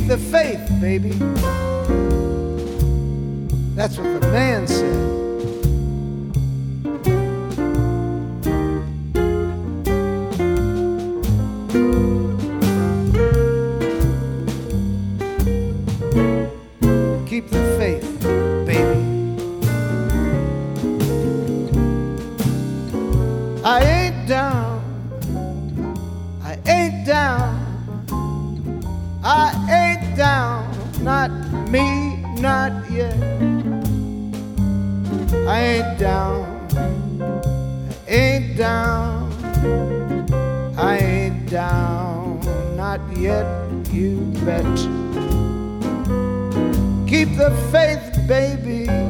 Keep the faith, baby. That's what the man said. Keep the faith, baby. I ain't down, I ain't down, I ain't down, not me, not yet. I ain't down, I ain't down, I ain't down, not yet, you bet. Keep the faith, baby.